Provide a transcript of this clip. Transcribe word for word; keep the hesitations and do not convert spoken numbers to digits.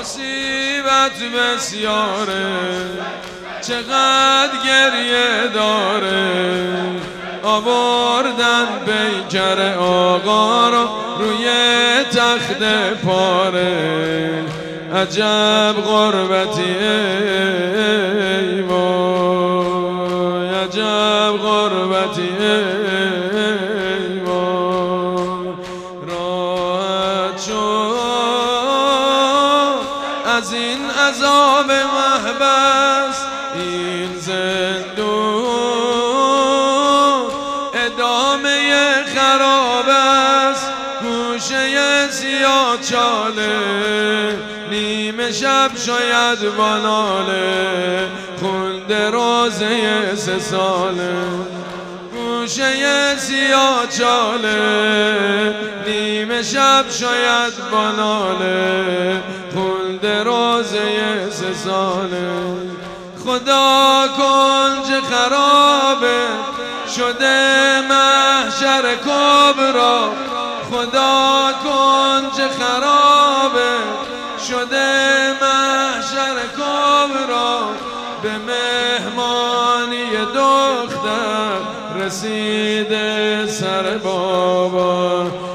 مصیبت بسیاره چقدر گریه داره آوردن پیکر آقا رو روی تخت پاره عجب غربتی ای وای عجب غربتی ای وای راحت شو از این عذاب محبس این زندون ادامه خراب است گوشه سیاه چاله نیمه شب شاید باناله خونده روزه سه ساله گوشه سیاه چاله نیمه شب شاید باناله خونده روزه سه ساله خدا کنج خرابه شده محشر کبرا خدا کنج خرابه شده محشر کبرا به مهمانی دختر رسیده سر بابا